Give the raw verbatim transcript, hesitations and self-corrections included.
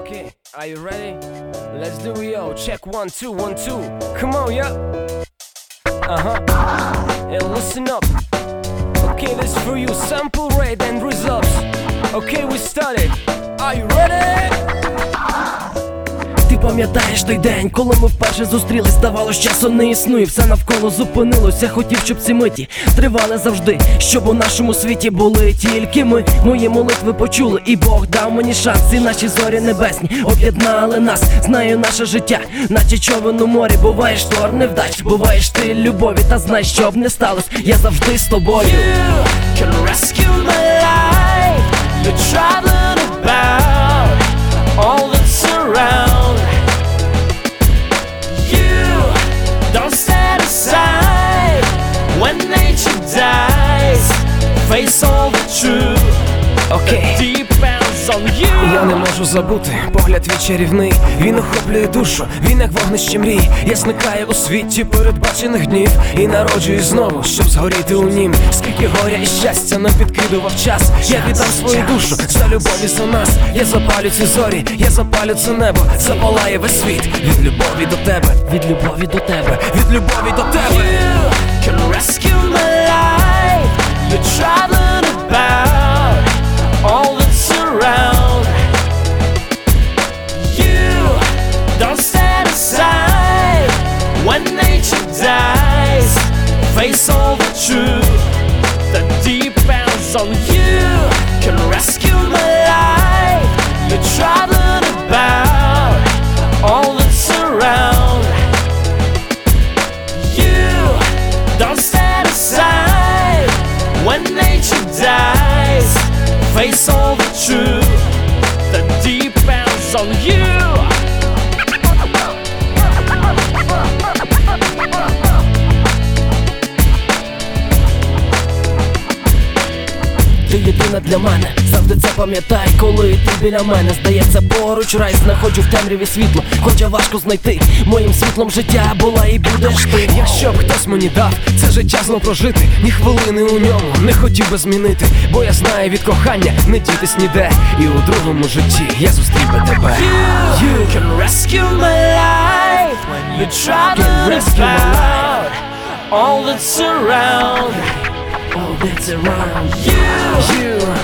Okay, are you ready? Let's do it, yo. Check one, two, one, two. Come on, yeah. Uh-huh. And listen up. Okay, this is for you. Sample rate and results. Okay, we started. Are you ready? Ти пам'ятаєш той день, коли ми вперше зустрілись, здавалось, часу не існує, все навколо зупинилося. Хотів, щоб ці миті тривали завжди, щоб у нашому світі були тільки ми. Мої молитви почули, і Бог дав мені шанс. І наші зорі небесні об'єднали нас. Знаю, наше життя, наче човен у морі. Буває шторм невдач, буває штиль любові. Та знай, що б не сталося, я завжди з тобою. You can rescue my life. You're traveling about all that's around. You don't stand aside when nature dies. Face all the truth. Okay. Depends on you. Я не можу забути погляд твій чарівний. Він охоплює душу, він як вогнище мрій. Я зникаю у світі передбачених днів і народжуюсь знову, щоб згоріти у нім. Скільки горя і щастя нам підкидував час. Я віддам свою душу за любов і за нас. Я запалю ці зорі, я запалю це небо. Запалає весь світ від любові до тебе, Від любові до тебе, від любові до тебе. You can rescue my life. You're traveling about all that's around. You don't stand aside when nature dies. Face all the truth that depends on you. Can rescue my life. You're traveling about all that's around. You don't stand aside when nature dies. Face all the truth that depends on you. ти єдина для мене, завжди це пам'ятай, коли ти біля мене. Здається, поруч рай, знаходжу в темряві світло, хоча важко знайти. Моїм світлом життя була і будеш ти. Якщо б хтось мені дав це життя знов прожити, ні хвилини у ньому не хотів би змінити. Бо я знаю, від кохання не дітись ніде, і у другому житті я зустрів би тебе. You, you can rescue my life when you're traveling about all that's around. All that's around. You, you